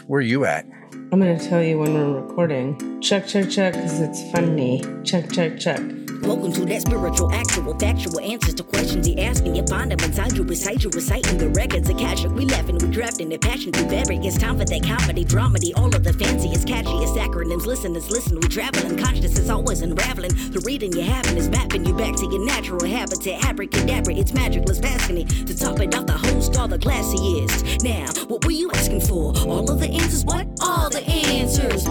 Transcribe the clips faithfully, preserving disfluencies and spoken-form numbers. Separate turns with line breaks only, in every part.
Where are you at?
I'm going to tell you when we're recording. Check, check, check, because it's funny. Check, check, check.
Welcome to that spiritual, actual, factual answers to questions you're asking. You find them inside you, recite you, reciting the records of cash. We laughing, we drafting the passion through fabric. It's time for that comedy, dramedy, all of the fanciest, catchiest acronyms. Listeners, listen, we traveling. Conscious is always unraveling. The reading you're having is mapping you back to your natural habitat. Abracadabra, it's magicless, fascinating. To top it off, the host, all the classiest. Now, what were you asking for? All of the answers? What? All the answers.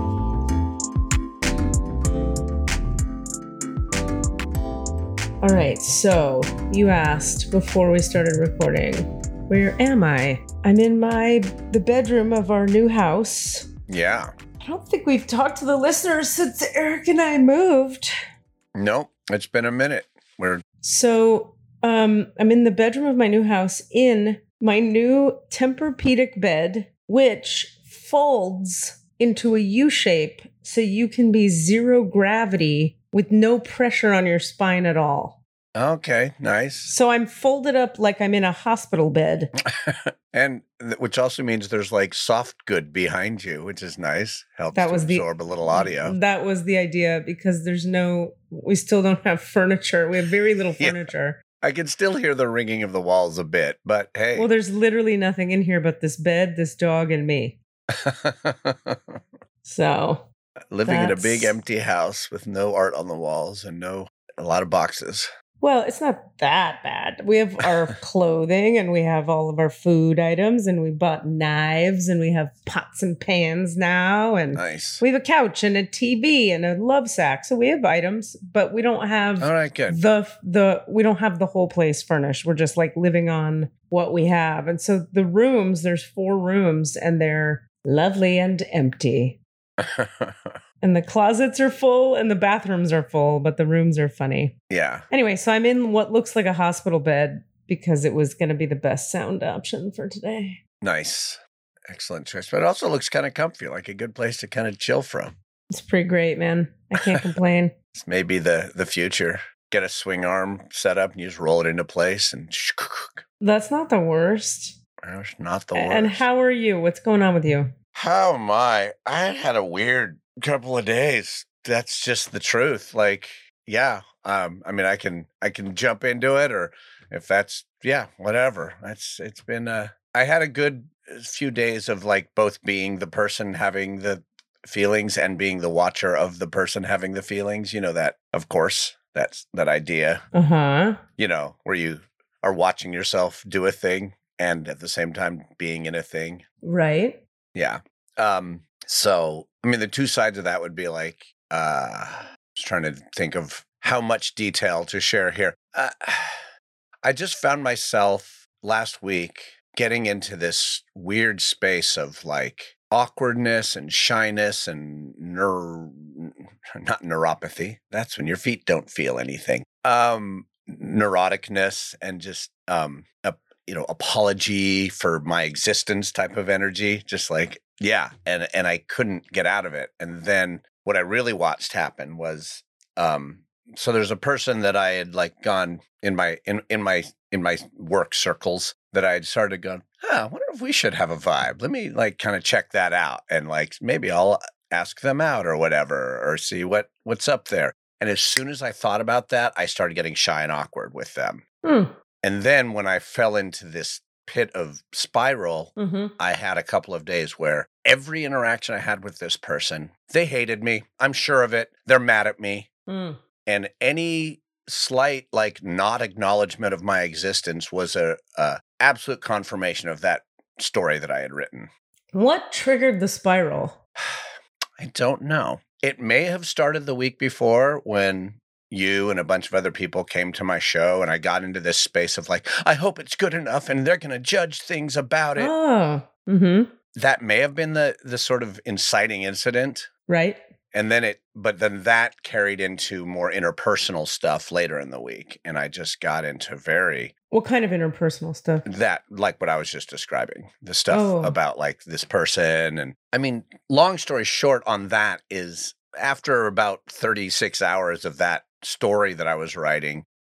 All right, so you asked before we started recording, where am I? I'm in my the bedroom of our new house.
Yeah.
I don't think we've talked to the listeners since Eric and I moved.
Nope, it's been a minute. We're
So um, I'm in the bedroom of my new house in my new Tempur-Pedic bed, which folds into a U shape so you can be zero gravity with no pressure on your spine at all.
okay, nice.
So I'm folded up like I'm in a hospital bed.
And th- which also means there's like soft good behind you, which is nice. Helps
That
to
was the-
absorb a little audio.
That was the idea because there's no, we still don't have furniture. We have very little
Yeah.
furniture.
I can still hear the ringing of the walls a bit, but hey.
Well, there's literally nothing in here but this bed, this dog, and me. So
Living in a
That's-
big empty house with no art on the walls and no a lot of boxes.
Well, it's not that bad. We have our clothing and we have all of our food items and we bought knives and we have pots and pans now and
Nice.
we have a couch and a T V and a love sack. So we have items, but we don't have
All right, good.
the the we don't have the whole place furnished. We're just like living on what we have. And so the rooms, there's four rooms and they're lovely and empty. And the closets are full and the bathrooms are full, but the rooms are funny.
Yeah.
Anyway, so I'm in what looks like a hospital bed because it was going to be the best sound option for today.
Nice. Excellent choice. But it also looks kind of comfy, like a good place to kind of chill from.
It's pretty great, man. I can't complain.
It's maybe the the future. Get a swing arm set up and you just roll it into place and
That's not the worst.
it's not the worst.
And how are you? What's going on with you?
How am I? I had a weird couple of days. That's just the truth. Like, yeah. Um, I mean, I can I can jump into it, or if that's yeah, whatever. That's it's been. Uh, I had a good few days of like both being the person having the feelings and being the watcher of the person having the feelings. You know that, of course, that's that idea.
Uh huh.
You know, where you are watching yourself do a thing and at the same time being in a thing.
Right.
Yeah. Um, so, I mean, the two sides of that would be like, uh, just trying to think of how much detail to share here. Uh, I just found myself last week getting into this weird space of like awkwardness and shyness and neur, not neuropathy. That's when your feet don't feel anything. Um, neuroticness and just, um, a, you know, apology for my existence type of energy, just like, yeah. And, and I couldn't get out of it. And then what I really watched happen was, um, so there's a person that I had like gone in my, in, in my, in my work circles that I had started going, huh, I wonder if we should have a vibe. Let me like kind of check that out. And like, maybe I'll ask them out or whatever, or see what, what's up there. And as soon as I thought about that, I started getting shy and awkward with them.
Hmm.
And then when I fell into this pit of spiral,
Mm-hmm.
I had a couple of days where every interaction I had with this person, they hated me. I'm sure of it. They're mad at me.
Mm.
And any slight, like, not acknowledgement of my existence was a, a absolute confirmation of that story that I had written.
What triggered the spiral?
I don't know. It may have started the week before when you and a bunch of other people came to my show and I got into this space of like, I hope it's good enough and they're going to judge things about it.
Oh. Mm-hmm.
That may have been the the sort of inciting incident.
Right.
And then it, but then that carried into more interpersonal stuff later in the week. And I just got into very,
What kind of interpersonal stuff?
that, like what I was just describing, the stuff
Oh.
about like this person. And I mean, long story short on that is after about thirty-six hours of that story that I was writing,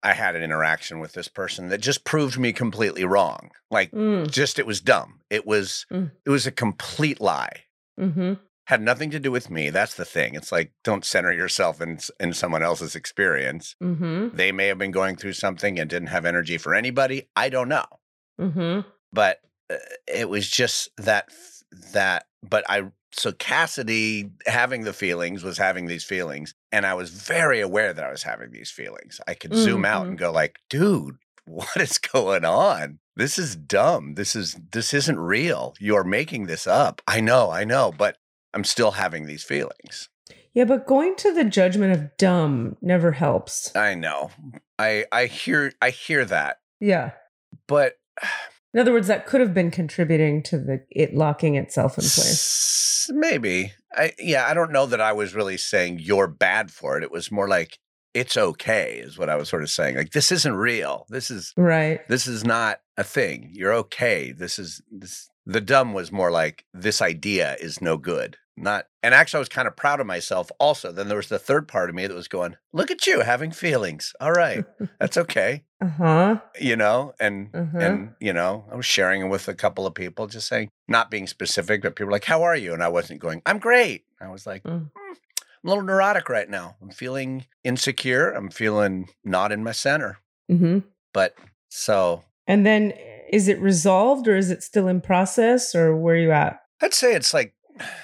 I had an interaction with this person that just proved me completely wrong. Like,
Mm.
just it was dumb. It was
Mm.
it was a complete lie.
Mm-hmm.
Had nothing to do with me. That's the thing. It's like, don't center yourself in in someone else's experience.
Mm-hmm.
They may have been going through something and didn't have energy for anybody. I don't know.
Mm-hmm.
But uh, it was just that that. But I so Cassidy having the feelings was having these feelings, and I was very aware that I was having these feelings. I could zoom out
Mhm.
and go like, dude, what is going on? This is dumb. This is this isn't real. You're making this up. I know, I know, but I'm still having these feelings.
Yeah, but going to the judgment of dumb never helps.
I know. I I hear I hear that.
Yeah.
But
In other words, that could have been contributing to the it locking itself in place.
S- Maybe. I yeah, I don't know that I was really saying you're bad for it. It was more like it's okay is what I was sort of saying. Like, this isn't real. This is
Right.
this is not a thing. You're okay. This is this the dumb was more like this idea is no good. Not and actually I was kind of proud of myself also. Then there was the third part of me that was going, look at you having feelings. All right. That's okay.
Uh-huh.
You know, and
Uh-huh.
and you know, I was sharing it with a couple of people, just saying, not being specific, but people were like, how are you? And I wasn't going, I'm great. I was like,
Mm.
"Hmm, I'm a little neurotic right now. I'm feeling insecure. I'm feeling not in my center.
Mm-hmm.
But so
And then is it resolved or is it still in process or where are you at?
I'd say it's like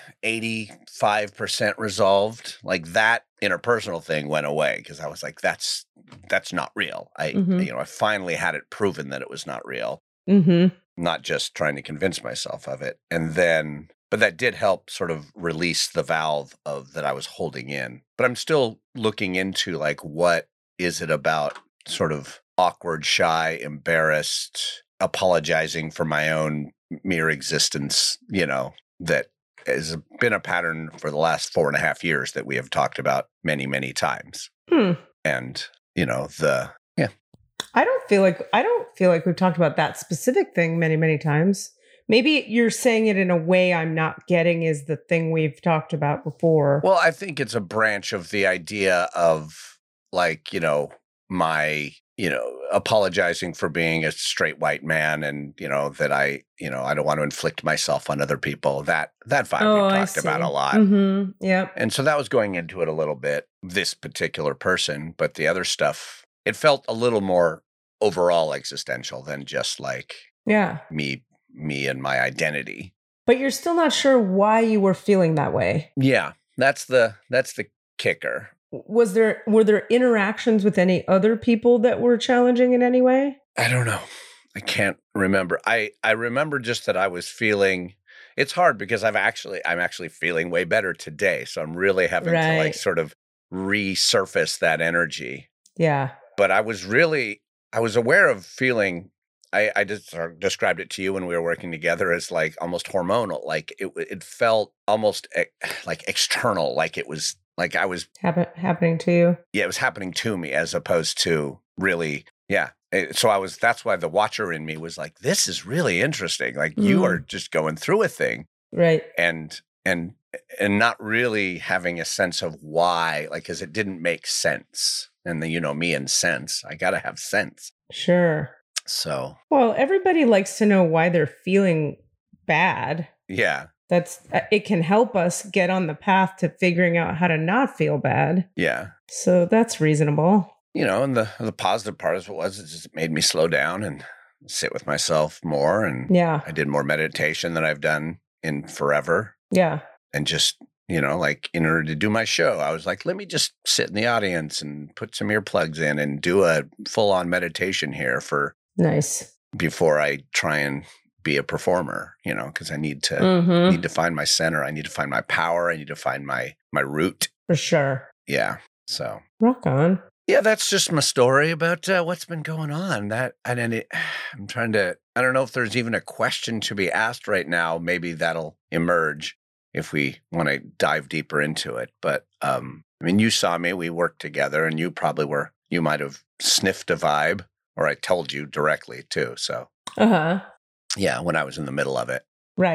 eighty-five percent resolved. Like that interpersonal thing went away because I was like, that's that's not real. I
Mhm.
you know, I finally had it proven that it was not real.
Mm-hmm.
Not just trying to convince myself of it. And then, but that did help sort of release the valve of that I was holding in. But I'm still looking into like, what is it about sort of awkward, shy, embarrassed, apologizing for my own mere existence, you know, that has been a pattern for the last four and a half years that we have talked about many, many times.
Hmm.
And, you know, the, yeah.
I don't feel like I don't feel like we've talked about that specific thing many, many times. Maybe you're saying it in a way I'm not getting is the thing we've talked about before.
Well, I think it's a branch of the idea of like, you know, my, you know, apologizing for being a straight white man and, you know, that I, you know, I don't want to inflict myself on other people. That, that vibe
Oh,
we've
I
talked about
see.
a lot.
Mm-hmm. Yeah.
And so that was going into it a little bit, this particular person, but the other stuff, it felt a little more overall existential than just like
Yeah.
me, me and my identity.
But you're still not sure why you were feeling that way.
Yeah, that's the, that's the kicker.
Was there were there interactions with any other people that were challenging in any way?
I don't know. I can't remember. I, I remember just that I was feeling, it's hard because I've actually, I'm actually feeling way better today. So I'm really having to like
Right.
sort of resurface that energy.
Yeah.
But I was really, I was aware of feeling, I, I just sort of described it to you when we were working together as like almost hormonal. Like it, it felt almost e- like external, like it was like I was,
Happen, happening to you.
yeah, it was happening to me as opposed to really, yeah. Eh, So I was, that's why the watcher in me was like, this is really interesting. Like you
Mhm.
are just going through a thing
Right.
and, and, and not really having a sense of why, like, cause it didn't make sense. And then, you know, me and sense, I got to have sense.
Sure.
So,
Well, everybody likes to know why they're feeling bad.
yeah,
That's uh, it can help us get on the path to figuring out how to not feel bad.
yeah.
So that's reasonable.
You know, and the, the positive part of it was, it just made me slow down and sit with myself more. And
Yeah.
I did more meditation than I've done in forever.
Yeah.
And just, you know, like in order to do my show, I was like, let me just sit in the audience and put some earplugs in and do a full on meditation here for
Nice.
before I try and be a performer, you know, because I need to
Mm-hmm.
need to find my center. I need to find my power. I need to find my my root.
For sure.
Yeah. So
Rock on.
yeah, that's just my story about uh, what's been going on. That and then it, I'm trying to. I don't know if there's even a question to be asked right now. Maybe that'll emerge if we want to dive deeper into it. But um, I mean, you saw me. We worked together, and you probably were. You might have sniffed a vibe, or I told you directly too. So
Uh huh.
yeah, when I was in the middle of it.
Right.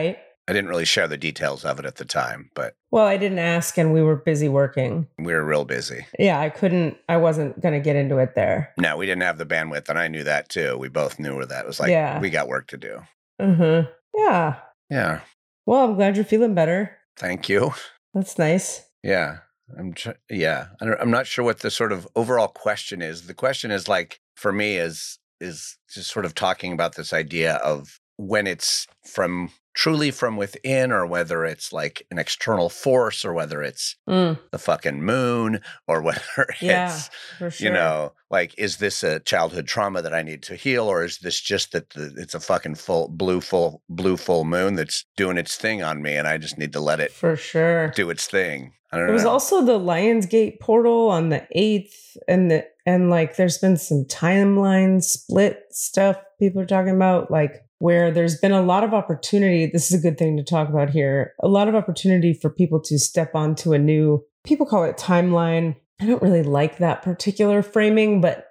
I didn't really share the details of it at the time, but
Well, I didn't ask and we were busy working.
we were real busy.
Yeah, I couldn't, I wasn't going to get into it there.
No, we didn't have the bandwidth, and I knew that too. We both knew that. It was like,
Yeah.
we got work to do.
Uh-huh. Yeah.
Yeah.
Well, I'm glad you're feeling better.
Thank you.
That's nice.
Yeah. I'm tr- yeah. I don't, I'm not sure what the sort of overall question is. The question is like, for me is, is just sort of talking about this idea of when it's from truly from within, or whether it's like an external force, or whether it's
Mm,
the fucking moon, or whether
yeah,
it's,
for sure.
you know, like, is this a childhood trauma that I need to heal, or is this just that the, it's a fucking full blue full blue full moon that's doing its thing on me, and I just need to let it
For sure.
do its thing? I don't
It was
know.
also the Lionsgate portal on the eighth, and the and like there's been some timeline split stuff people are talking about, like where there's been a lot of opportunity. This is a good thing to talk about here. A lot of opportunity for people to step onto a new, people call it timeline. I don't really like that particular framing, but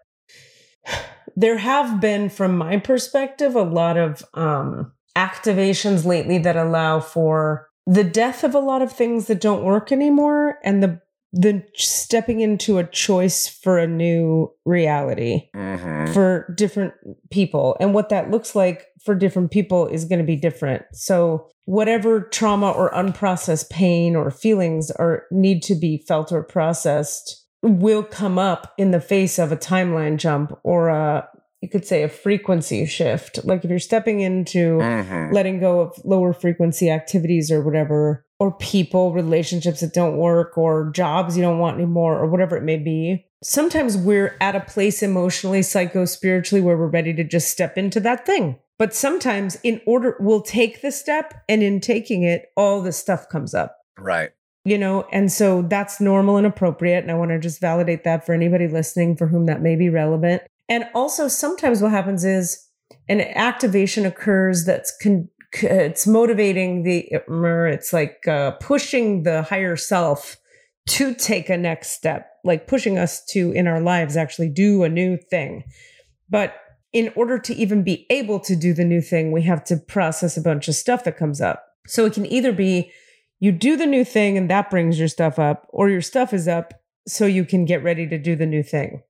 there have been, from my perspective, a lot of um, activations lately that allow for the death of a lot of things that don't work anymore, and the the stepping into a choice for a new reality
Mhm.
for different people. And what that looks like for different people is going to be different. So whatever trauma or unprocessed pain or feelings are need to be felt or processed will come up in the face of a timeline jump, or a, you could say, a frequency shift. Like if you're stepping into
Mhm.
letting go of lower frequency activities or whatever, or people, relationships that don't work, or jobs you don't want anymore, or whatever it may be. Sometimes we're at a place emotionally, psycho-spiritually, where we're ready to just step into that thing. But sometimes in order, we'll take the step, and in taking it, all the stuff comes up.
Right.
You know, and so that's normal and appropriate. And I want to just validate that for anybody listening for whom that may be relevant. And also sometimes what happens is an activation occurs that's con- it's motivating the, it's like uh, pushing the higher self to take a next step, like pushing us to, in our lives, actually do a new thing. But in order to even be able to do the new thing, we have to process a bunch of stuff that comes up. So it can either be you do the new thing and that brings your stuff up, or your stuff is up so you can get ready to do the new thing.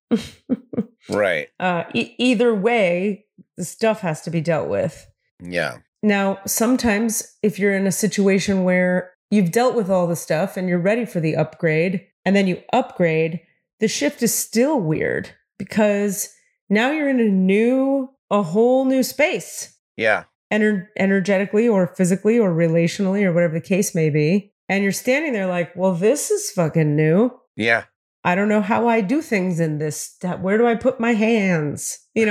Right.
Uh, e- either way, the stuff has to be dealt with.
Yeah.
Now, sometimes if you're in a situation where you've dealt with all the stuff and you're ready for the upgrade, and then you upgrade, the shift is still weird because now you're in a new, a whole new space.
Yeah.
Ener- energetically or physically or relationally or whatever the case may be. And you're standing there like, well, this is fucking new.
Yeah.
I don't know how I do things in this. Where do I put my hands? You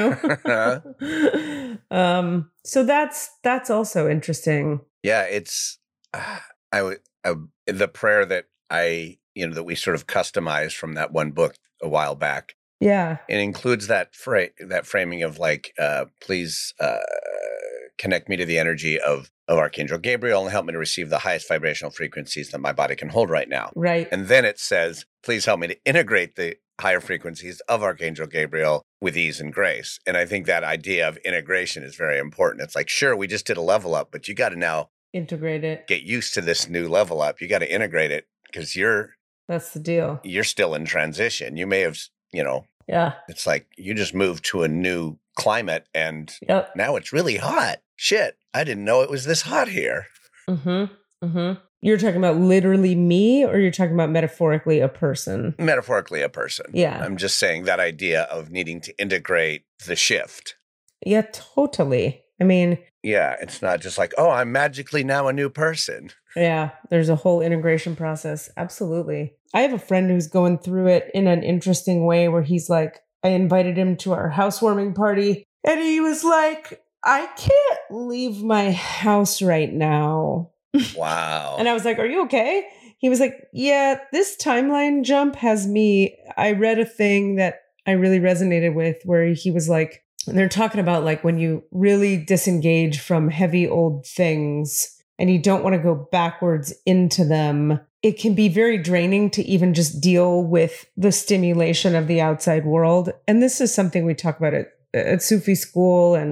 know? um, so that's, that's also interesting.
Yeah. It's, uh, I would, uh, the prayer that I, you know, that we sort of customized from that one book a while back.
Yeah.
It includes that fra- that framing of like, uh, please uh, connect me to the energy of, of Archangel Gabriel and help me to receive the highest vibrational frequencies that my body can hold right now.
Right.
And then it says, please help me to integrate the higher frequencies of Archangel Gabriel with ease and grace. And I think that idea of integration is very important. It's like, sure, we just did a level up, but you got to now
Integrate it.
get used to this new level up. You got to integrate it because you're
That's the deal.
you're still in transition. You may have, you know,
Yeah.
it's like you just moved to a new climate and
Yep.
now it's really hot. Shit, I didn't know it was this hot here.
Mm-hmm. Mm-hmm. You're talking about literally me, or you're talking about metaphorically a person?
Metaphorically, a person.
Yeah.
I'm just saying that idea of needing to integrate the shift.
Yeah, totally. I mean,
Yeah, it's not just like, oh, I'm magically now a new person.
yeah, there's a whole integration process. Absolutely. I have a friend who's going through it in an interesting way where he's like, I invited him to our housewarming party, and he was like, I can't leave my house right now.
Wow.
And I was like, are you okay? He was like, yeah, this timeline jump has me. I read a thing that I really resonated with where he was like, they're talking about like when you really disengage from heavy old things and you don't want to go backwards into them, it can be very draining to even just deal with the stimulation of the outside world. And this is something we talk about at, at Sufi school and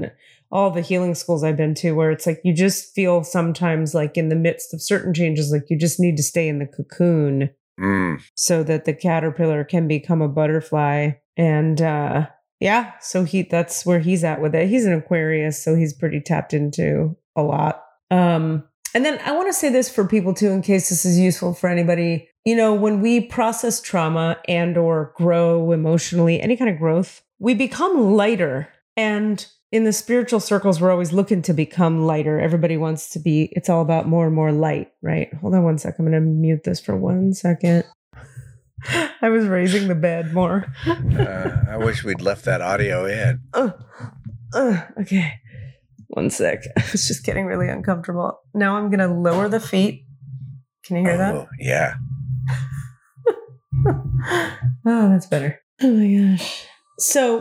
all the healing schools I've been to, where it's like you just feel sometimes like in the midst of certain changes, like you just need to stay in the cocoon
Mm.
so that the caterpillar can become a butterfly. And uh, yeah, so he that's where he's at with it. He's an Aquarius, so he's pretty tapped into a lot. Um, and then I want to say this for people too, in case this is useful for anybody. You know, when we process trauma and or grow emotionally, any kind of growth, we become lighter. And in the spiritual circles, we're always looking to become lighter. Everybody wants to be, it's all about more and more light, right? Hold on one sec. I'm going to mute this for one second. I was raising the bed more.
uh, I wish we'd left that audio in.
Uh, uh, okay. One sec. I was just getting really uncomfortable. Now I'm going to lower the feet. Can you hear
Oh,
that?
yeah.
Oh, that's better. Oh my gosh. So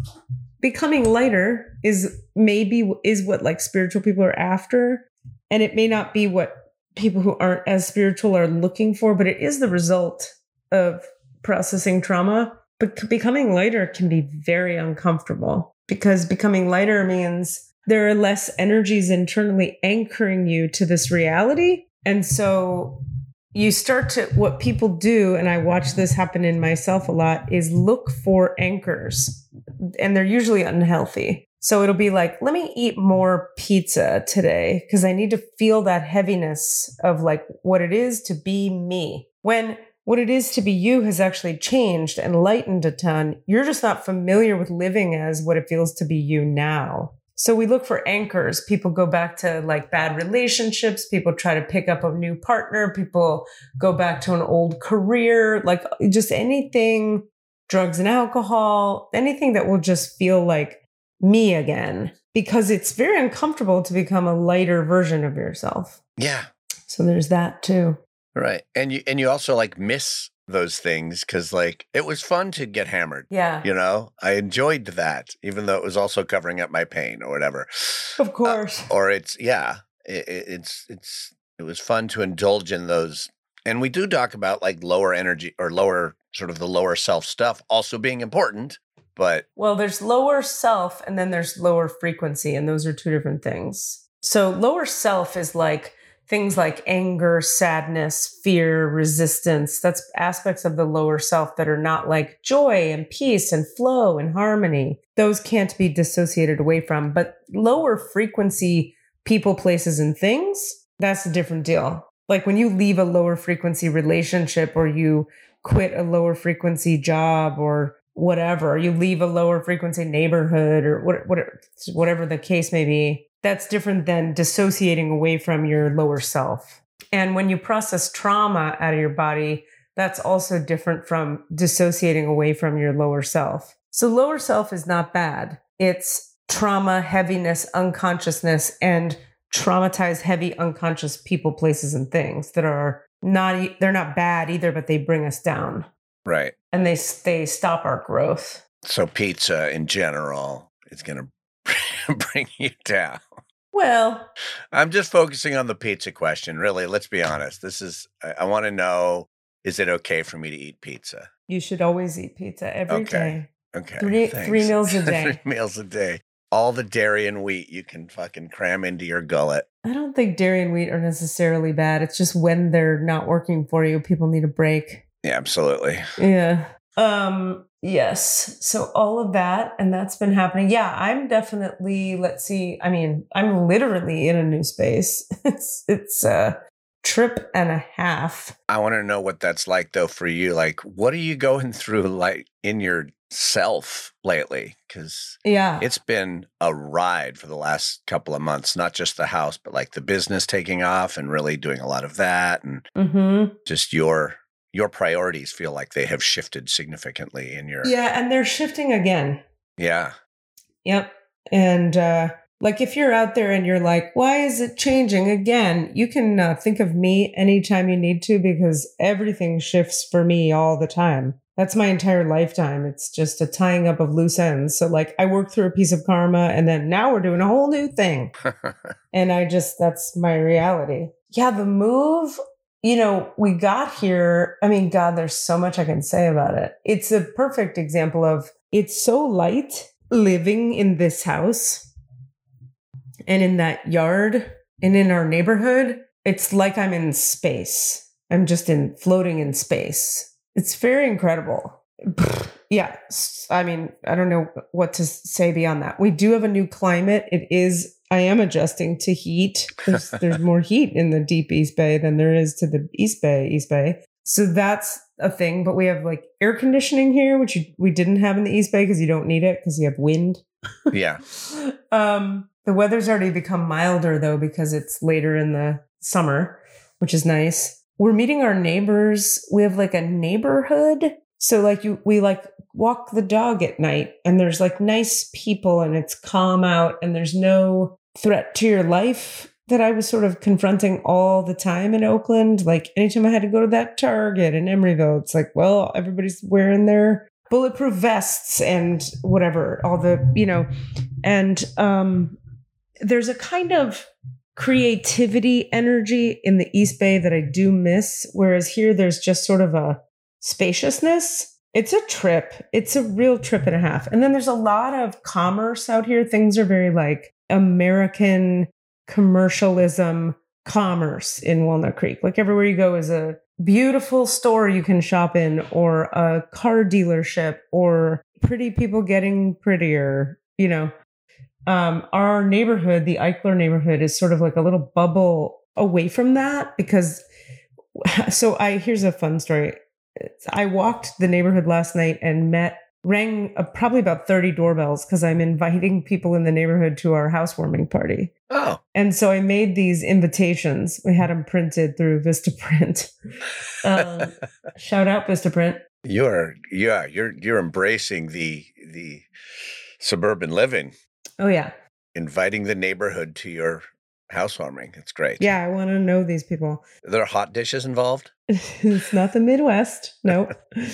becoming lighter is maybe is what like spiritual people are after. And it may not be what people who aren't as spiritual are looking for, but it is the result of processing trauma. But becoming lighter can be very uncomfortable because becoming lighter means there are less energies internally anchoring you to this reality. And so you start to, what people do, and I watch this happen in myself a lot, is look for anchors. And they're usually unhealthy. So it'll be like, let me eat more pizza today because I need to feel that heaviness of like what it is to be me. When what it is to be you has actually changed and lightened a ton. You're just not familiar with living as what it feels to be you now. So we look for anchors. People go back to like bad relationships. People try to pick up a new partner. People go back to an old career, like just anything, drugs and alcohol, anything that will just feel like me again, because it's very uncomfortable to become a lighter version of yourself.
Yeah.
So there's that too.
Right. And you and you also like miss those things because like it was fun to get hammered.
Yeah.
You know, I enjoyed that, even though it was also covering up my pain or whatever.
Of course.
Uh, or it's, yeah, it, it's, it's, it was fun to indulge in those. And we do talk about like lower energy or lower sort of the lower self stuff also being important, but.
Well, there's lower self and then there's lower frequency. And those are two different things. So lower self is like things like anger, sadness, fear, resistance. That's aspects of the lower self that are not like joy and peace and flow and harmony. Those can't be dissociated away from. But lower frequency people, places, and things, that's a different deal. Like when you leave a lower frequency relationship or you quit a lower frequency job or whatever, you leave a lower frequency neighborhood or what, what, whatever the case may be, that's different than dissociating away from your lower self. And when you process trauma out of your body, that's also different from dissociating away from your lower self. So lower self is not bad. It's trauma, heaviness, unconsciousness, and traumatized, heavy, unconscious people, places, and things that are not, they're not bad either, but they bring us down.
Right.
And they, they stop our growth.
So pizza in general is going to bring you down.
Well,
I'm just focusing on the pizza question. Really, let's be honest. This is, I, I want to know, is it okay for me to eat pizza?
You should always eat pizza every
Okay.
day.
Okay.
Three,
thanks.
three meals a day.
Three meals a day. All the dairy and wheat you can fucking cram into your gullet.
I don't think dairy and wheat are necessarily bad. It's just when they're not working for you, people need a break.
Yeah, absolutely.
Yeah. Um, yes. So all of that, and that's been happening. Yeah, I'm definitely, let's see, I mean, I'm literally in a new space. It's, it's a trip and a half.
I want to know what that's like though for you. Like, what are you going through like in yourself lately? Because
Yeah.
it's been a ride for the last couple of months, not just the house, but like the business taking off and really doing a lot of that. And
Mm-hmm.
just your, your priorities feel like they have shifted significantly in your.
Yeah. And they're shifting again.
Yeah.
Yep. And, uh, like if you're out there and you're like, why is it changing again? You can uh, think of me anytime you need to because everything shifts for me all the time. That's my entire lifetime. It's just a tying up of loose ends. So like I worked through a piece of karma and then now we're doing a whole new thing. And I just, that's my reality. Yeah, the move, you know, we got here. I mean, God, there's so much I can say about it. It's a perfect example of it's so light living in this house. and in that yard and in our neighborhood, it's like I'm in space. I'm just in floating in space. It's very incredible. Yeah. I mean, I don't know what to say beyond that. We do have a new climate. It is, I am adjusting to heat. There's, there's more heat in the deep East Bay than there is to the East Bay, East Bay. So that's a thing. But we have like air conditioning here, which you, we didn't have in the East Bay because you don't need it because you have wind.
Yeah.
um, the weather's already become milder though, because it's later in the summer, which is nice. We're meeting our neighbors. We have like a neighborhood. So like you, we like walk the dog at night and there's like nice people and it's calm out and there's no threat to your life that I was sort of confronting all the time in Oakland. Like anytime I had to go to that Target in Emeryville, it's like, well, everybody's wearing their bulletproof vests and whatever, all the, you know, and um, there's a kind of creativity energy in the East Bay that I do miss. Whereas here there's just sort of a spaciousness. It's a trip. It's a real trip and a half. And then there's a lot of commerce out here. Things are very like American commercialism commerce in Walnut Creek. Like everywhere you go is a beautiful store you can shop in, or a car dealership, or pretty people getting prettier, you know. Um, our neighborhood, the Eichler neighborhood, is sort of like a little bubble away from that because, so I, here's a fun story. I walked the neighborhood last night and met, rang uh, probably about thirty doorbells because I'm inviting people in the neighborhood to our housewarming party.
Oh.
And so I made these invitations. We had them printed through Vistaprint. um, shout out Vistaprint.
You're, yeah, you're, you're embracing the, the suburban living.
Oh, yeah.
Inviting the neighborhood to your housewarming. It's great.
Yeah, I want to know these people.
Are there hot dishes involved?
It's not the Midwest. No.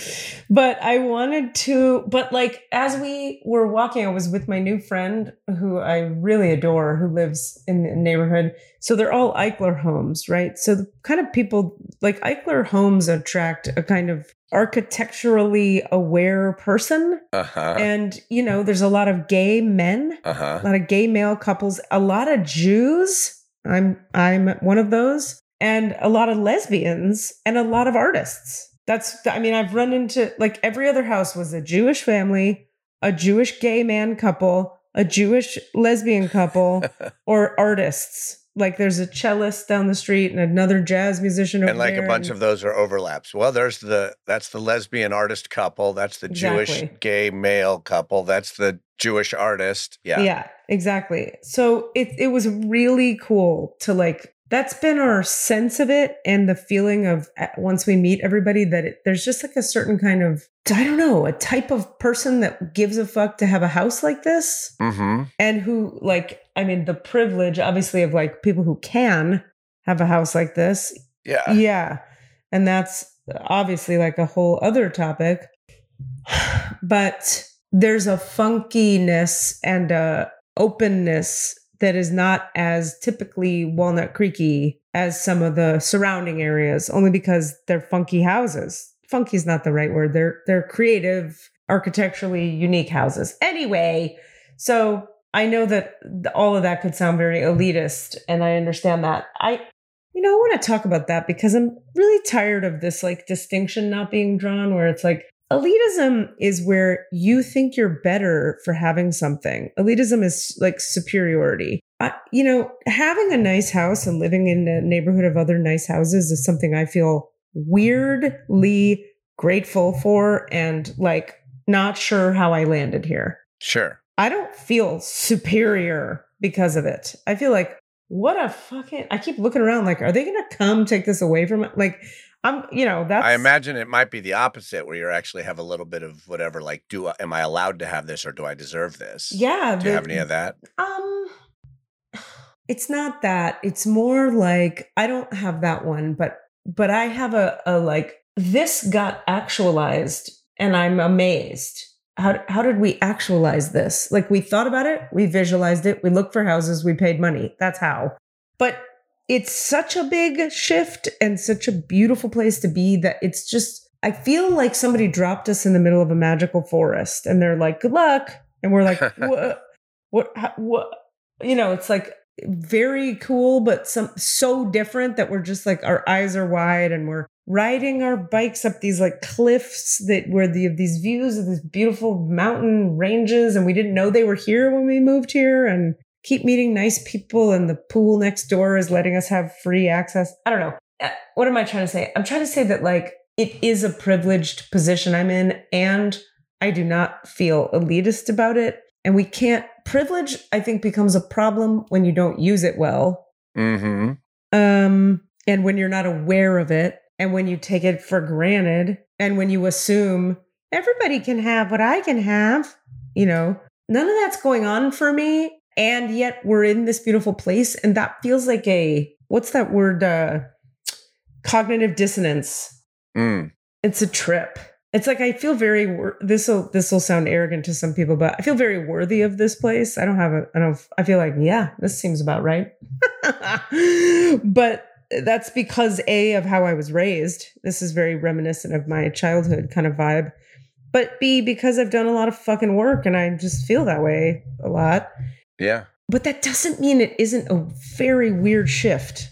But I wanted to, but like as we were walking, I was with my new friend who I really adore, who lives in the neighborhood. So they're all Eichler homes, right? So the kind of people, like Eichler homes attract a kind of architecturally aware person.
Uh-huh.
And, you know, there's a lot of gay men,
uh-huh.
a lot of gay male couples, a lot of Jews. I'm I'm one of those. And a lot of lesbians and a lot of artists. That's, I mean, I've run into, like every other house was a Jewish family, a Jewish gay man couple, a Jewish lesbian couple, or artists. Like there's a cellist down the street and another jazz musician over
and like
there.
a bunch
and,
of those are overlaps. Well, there's the, that's the lesbian artist couple. That's the
Exactly.
Jewish gay male couple. That's the Jewish artist. Yeah.
Yeah, exactly. So it it was really cool to like, that's been our sense of it, and the feeling of once we meet everybody that it, there's just like a certain kind of, I don't know, a type of person that gives a fuck to have a house like this.
Mm-hmm.
And who like, I mean, the privilege obviously of like people who can have a house like this.
Yeah.
Yeah. And that's obviously like a whole other topic. But there's a funkiness and a openness that is not as typically Walnut Creeky as some of the surrounding areas, only because they're funky houses. Funky is not the right word. They're they're creative, architecturally unique houses. Anyway, so I know that all of that could sound very elitist, and I understand that. I, you know, I want to talk about that because I'm really tired of this like distinction not being drawn, where it's like, elitism is where you think you're better for having something. Elitism is like superiority. I, you know, having a nice house and living in a neighborhood of other nice houses is something I feel weirdly grateful for, and like not sure how I landed here.
Sure.
I don't feel superior because of it. I feel like, what a fucking, I keep looking around like, are they going to come take this away from it? Like, I'm, you know, that's.
I imagine it might be the opposite, where you actually have a little bit of whatever, like, do I, am I allowed to have this, or do I deserve this?
Yeah.
Do
the,
you have any of that?
Um, it's not that. It's more like, I don't have that one, but, but I have a, a like, this got actualized and I'm amazed. How, how did we actualize this? Like, we thought about it, we visualized it, we looked for houses, we paid money. That's how. But it's such a big shift and such a beautiful place to be that it's just, I feel like somebody dropped us in the middle of a magical forest and they're like, good luck. And we're like, what, what, what, you know, it's like, very cool, but some so different that we're just like, our eyes are wide and we're riding our bikes up these like cliffs that where the these views of these beautiful mountain ranges. And we didn't know they were here when we moved here, and keep meeting nice people. And the pool next door is letting us have free access. I don't know. What am I trying to say? I'm trying to say that like it is a privileged position I'm in, and I do not feel elitist about it. And we can't, privilege, I think, becomes a problem when you don't use it well.
Mm-hmm.
Um, and when you're not aware of it, and when you take it for granted, and when you assume everybody can have what I can have, you know, none of that's going on for me. And yet we're in this beautiful place. And that feels like a, what's that word? Uh, cognitive dissonance.
Mm.
It's a trip. It's like, I feel very, wor- this will, this will sound arrogant to some people, but I feel very worthy of this place. I don't have a, I don't, I feel like, yeah, this seems about right. But that's because A, of how I was raised. This is very reminiscent of my childhood kind of vibe. But B, because I've done a lot of fucking work and I just feel that way a lot.
Yeah.
But that doesn't mean it isn't a very weird shift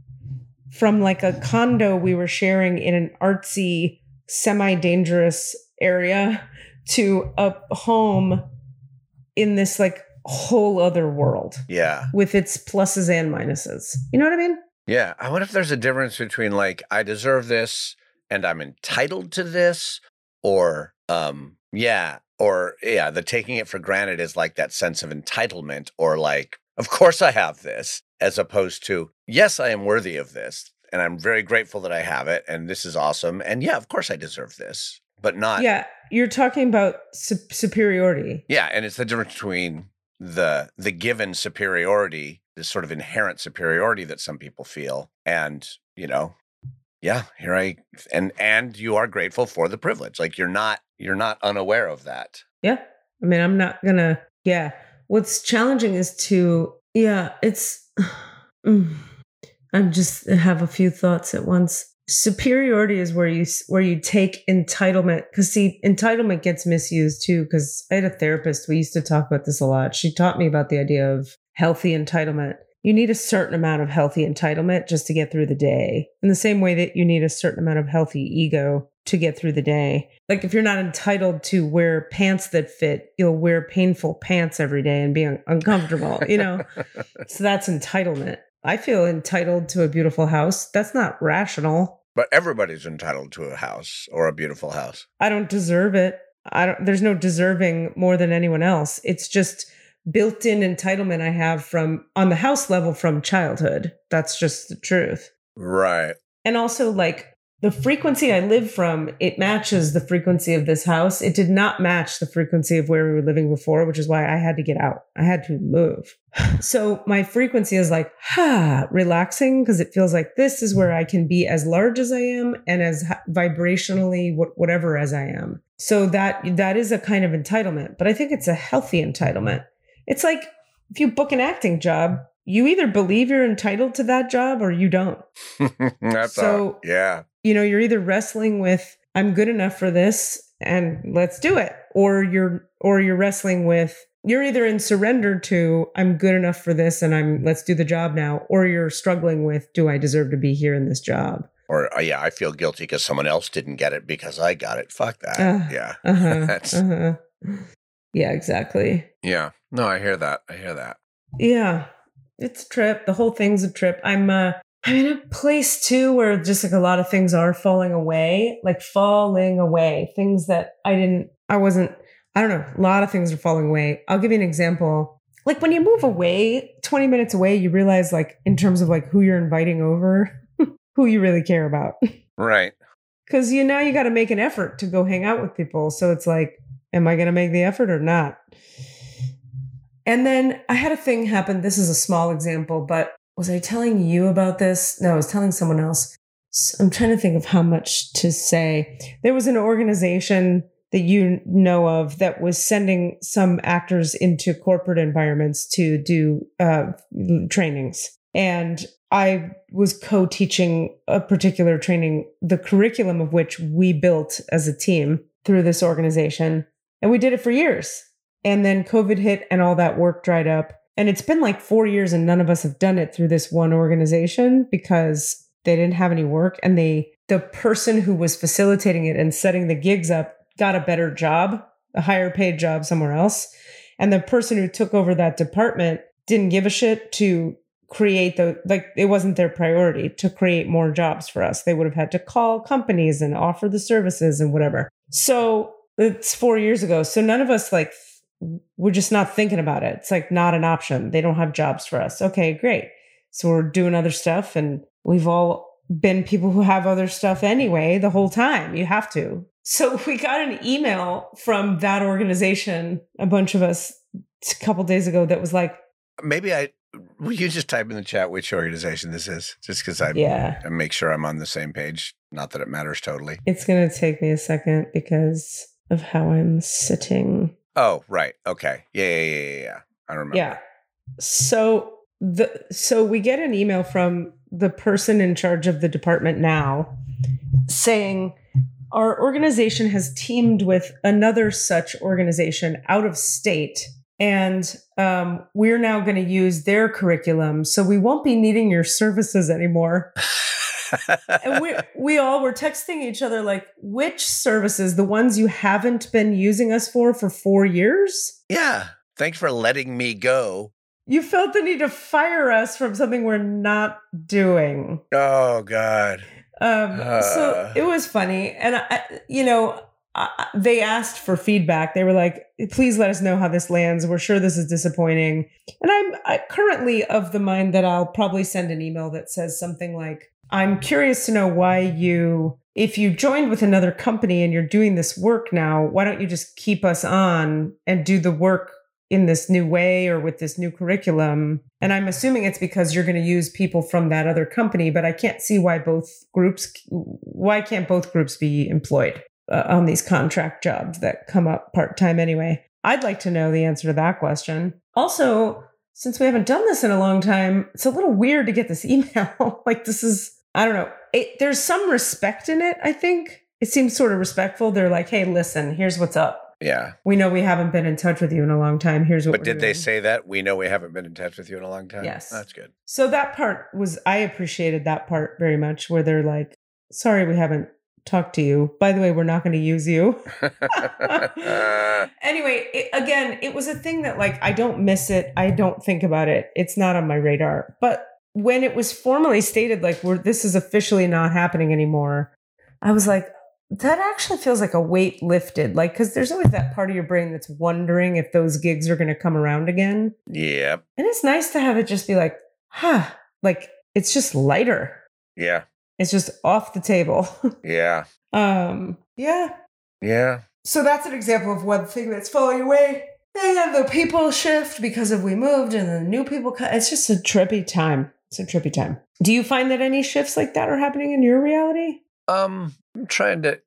from like a condo we were sharing in an artsy, semi-dangerous area to a home in this like whole other world.
Yeah.
With its pluses and minuses. You know what I mean?
Yeah. I wonder if there's a difference between like, I deserve this and I'm entitled to this, or, um, yeah, or yeah, the taking it for granted is like that sense of entitlement, or like, of course I have this, as opposed to, yes, I am worthy of this. And I'm very grateful that I have it. And this is awesome. And yeah, of course I deserve this, but not.
Yeah. You're talking about su- superiority.
Yeah. And it's the difference between the, the given superiority, this sort of inherent superiority that some people feel. And, you know, yeah, here I, and, and you are grateful for the privilege. Like you're not, you're not unaware of that.
Yeah. I mean, I'm not gonna, yeah. What's challenging is to, yeah, it's, mm, I'm just have a few thoughts at once. Superiority is where you, where you take entitlement. Cause see, entitlement gets misused too. Cause I had a therapist. We used to talk about this a lot. She taught me about the idea of healthy entitlement. You need a certain amount of healthy entitlement just to get through the day. In the same way that you need a certain amount of healthy ego to get through the day. Like if you're not entitled to wear pants that fit, you'll wear painful pants every day and be un- uncomfortable, you know? So that's entitlement. I feel entitled to a beautiful house. That's not rational.
But everybody's entitled to a house or a beautiful house.
I don't deserve it. I don't, there's no deserving more than anyone else. It's just built-in entitlement I have from on the house level from childhood. That's just the truth.
Right.
And also like the frequency I live from, it matches the frequency of this house. It did not match the frequency of where we were living before, which is why I had to get out. I had to move. So my frequency is like, ha, relaxing, because it feels like this is where I can be as large as I am and as vibrationally whatever as I am. So that that is a kind of entitlement, but I think it's a healthy entitlement. It's like if you book an acting job, you either believe you're entitled to that job or you don't.
That's
so,
all. Yeah.
You know, you're either wrestling with, I'm good enough for this and let's do it. Or you're, or you're wrestling with, you're either in surrender to, I'm good enough for this and I'm, let's do the job now. Or you're struggling with, do I deserve to be here in this job?
Or, uh, yeah, I feel guilty because someone else didn't get it because I got it. Fuck that.
Uh,
yeah.
Uh-huh,
That's,
uh-huh. Yeah, exactly.
yeah. No, I hear that. I hear that.
Yeah. It's a trip. The whole thing's a trip. I'm, uh, I'm in a place too where just like a lot of things are falling away, like falling away, things that I didn't, I wasn't, I don't know. A lot of things are falling away. I'll give you an example. Like when you move away, twenty minutes away, you realize like in terms of like who you're inviting over, who you really care about.
Right.
Cause you now you got to make an effort to go hang out with people. So it's like, am I going to make the effort or not? And then I had a thing happen. This is a small example, but was I telling you about this? No, I was telling someone else. So I'm trying to think of how much to say. There was an organization that you know of that was sending some actors into corporate environments to do uh, trainings. And I was co-teaching a particular training, the curriculum of which we built as a team through this organization. And we did it for years. And then COVID hit and all that work dried up. And it's been like four years and none of us have done it through this one organization because they didn't have any work. And they, the person who was facilitating it and setting the gigs up got a better job, a higher paid job somewhere else. And the person who took over that department didn't give a shit to create the, like, it wasn't their priority to create more jobs for us. They would have had to call companies and offer the services and whatever. So it's four years ago. So none of us, like, we're just not thinking about it. It's like not an option. They don't have jobs for us. Okay, great. So we're doing other stuff, and we've all been people who have other stuff anyway the whole time. You have to. So we got an email from that organization, a bunch of us, a couple days ago that was like,
maybe I, will you just type in the chat which organization this is? Just because I,
yeah.
I make sure I'm on the same page. Not that it matters totally.
It's going to take me a second because of how I'm sitting.
Oh, right. Okay. Yeah, yeah, yeah, yeah, yeah. I remember.
Yeah. So the so we get an email from the person in charge of the department now saying our organization has teamed with another such organization out of state, and um, we're now going to use their curriculum. So we won't be needing your services anymore. And we we all were texting each other like, which services? The ones you haven't been using us for for four years?
Yeah. Thanks for letting me go.
You felt the need to fire us from something we're not doing.
Oh, God.
Um,
uh. So
it was funny. And, I, you know, I, they asked for feedback. They were like, please let us know how this lands. We're sure this is disappointing. And I'm I, currently of the mind that I'll probably send an email that says something like, I'm curious to know why you, if you joined with another company and you're doing this work now, why don't you just keep us on and do the work in this new way or with this new curriculum? And I'm assuming it's because you're going to use people from that other company, but I can't see why both groups, why can't both groups be employed uh, on these contract jobs that come up part-time anyway? I'd like to know the answer to that question. Also, since we haven't done this in a long time, it's a little weird to get this email. Like, this is, I don't know. It, there's some respect in it, I think. It seems sort of respectful. They're like, hey, listen, here's what's up.
Yeah.
We know we haven't been in touch with you in a long time. Here's what
But
we're
did
doing.
they say that? We know we haven't been in touch with you in a long time?
Yes.
That's good.
So that part was, I appreciated that part very much, where they're like, sorry, we haven't talked to you. By the way, we're not going to use you. Anyway, it, again, it was a thing that, like, I don't miss it. I don't think about it. It's not on my radar. But when it was formally stated, like, we're, this is officially not happening anymore, I was like, that actually feels like a weight lifted. Like, because there's always that part of your brain that's wondering if those gigs are going to come around again.
Yeah.
And it's nice to have it just be like, huh, like, it's just lighter.
Yeah.
It's just off the table.
Yeah.
Um, yeah.
Yeah.
So that's an example of one thing that's falling away. And then the people shift because of we moved and the new people come. It's just a trippy time. It's a trippy time. Do you find that any shifts like that are happening in your reality?
Um, I'm trying to,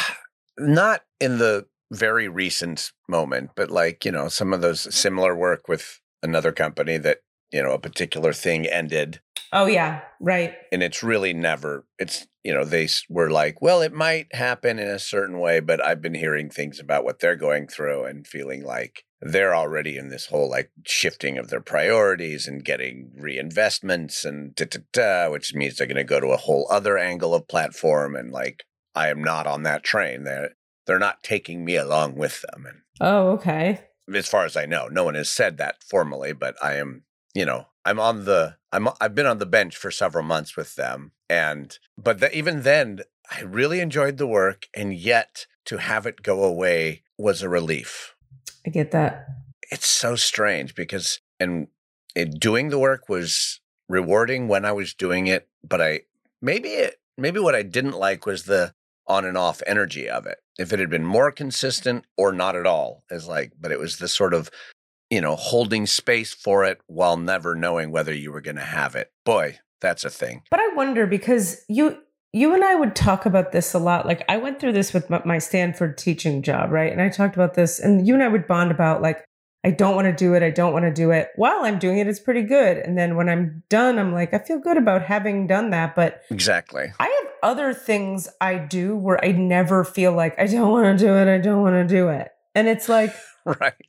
not in the very recent moment, but like, you know, some of those similar work with another company that, you know, a particular thing ended.
Oh, yeah. Right.
And it's really never, it's, you know, they were like, well, it might happen in a certain way, but I've been hearing things about what they're going through and feeling like they're already in this whole like shifting of their priorities and getting reinvestments and da, da, da, which means they're going to go to a whole other angle of platform. And like, I am not on that train. They're, they're not taking me along with them. And
oh, okay.
as far as I know, no one has said that formally, but I am, you know, I'm on the, I'm, I've been on the bench for several months with them. And, but the, even then, I really enjoyed the work. And yet to have it go away was a relief.
I get that.
It's so strange because, and it, doing the work was rewarding when I was doing it, but I, maybe it, maybe what I didn't like was the on and off energy of it. If it had been more consistent or not at all, is like, but it was the sort of, you know, holding space for it while never knowing whether you were going to have it. Boy, that's a thing.
But I wonder because you, you and I would talk about this a lot. Like I went through this with my Stanford teaching job, right? And I talked about this and you and I would bond about like, I don't want to do it. I don't want to do it. While I'm doing it, it's pretty good. And then when I'm done, I'm like, I feel good about having done that. But
exactly.
I have other things I do where I never feel like I don't want to do it. I don't want to do it. And it's like,
right.